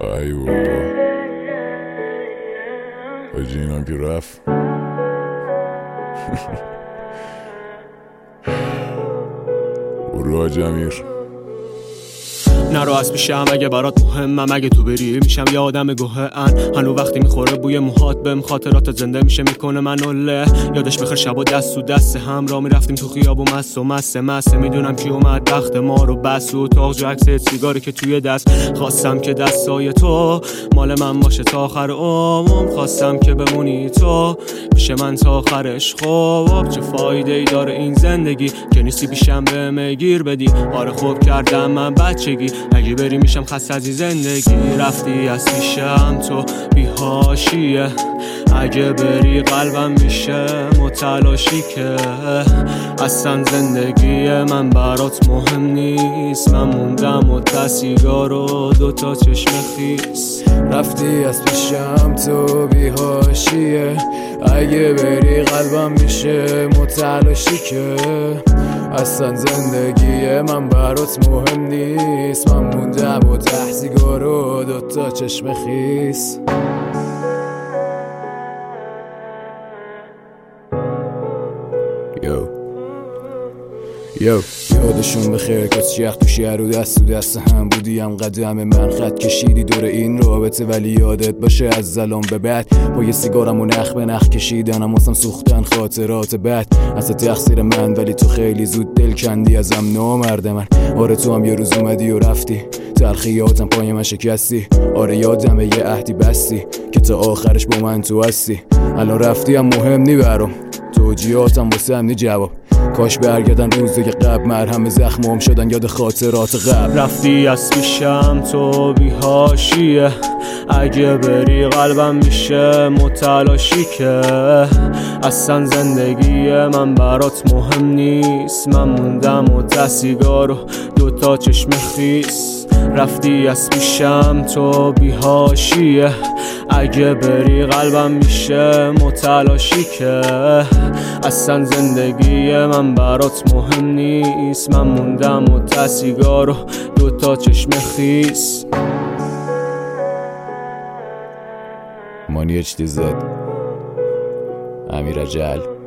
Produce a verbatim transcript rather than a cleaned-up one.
ای بابا حاجی اینم که رفت. برو حاج امیر. نرو از پیشم اگه برات مهمم، اگه تو بری میشم یه آدم گوهه ان. هنو وقتی میخوره بوی موهات بهم خاطرات زنده میشه میکنه منو له. یادش بخیر شبا دست و دست هم را میرفتیم تو خیاب و مست و مست مست. میدونم کی اومد بخت ما رو بس و اتاق جو عکس سیگاری که توی دست. خواستم که دستای تو مال من باشه تا آخر عمرم. خواستم که بمونی تو پیش من تا آخرش. خب چه فایده ای داره این زندگی که نیستی پیشم بهم گیر بدی. آره خوب کردم من بچگی، اگه بری میشم خسته از این زندگی. رفتی از پیشم تو بی حاشیه، اگه بری قلبم میشه متلاشی که اصلا زندگی من برات مهم نیست. من موندم و سیگار و دوتا چشم خیس. رفتی از پیشم تو بی حاشیه، اگه بری قلبم میشه متلاشی که اصلا زندگی من برات مهم نیست. من موندم و ته سیگار و دوتا چشم خیس. یو یو یادشون بخیر کسی یخ تو شهر و دست و دست هم بودیم. قدم من خط کشیدی دور این رابطه، ولی یادت باشه از زلام به بعد با یه سیگارم و نخ به نخ کشیدنم واسم سوختن خاطرات بد. از تقصیر من ولی تو خیلی زود دل کندی ازم نامرد من. آره تو هم یه روز اومدی و رفتی، تلخیاتم پای من شکستی. آره یادمه یه عهدی بستی که تا آخرش با من تو هستی. الان رفتی هم مهم نی برام، توجیهاتم واسه هم نی جواب. کاش برگردن روزای قبل مرهم زخمام شدن یاد خاطرات قبل. رفتی از پیشم تو بی حاشیه، اگه بری قلبم میشه متلاشی که اصلا زندگی من برات مهم نیست. من موندم و ته سیگار و دوتا چشم خیس. رفتی از پیشم تو بی حاشیه، اگه بری قلبم میشه متلاشی که اصلا زندگی من برات مهم نیست. من موندم و ته سیگار و دوتا چشم خیس. مانی اچ دی زد امیر اجل.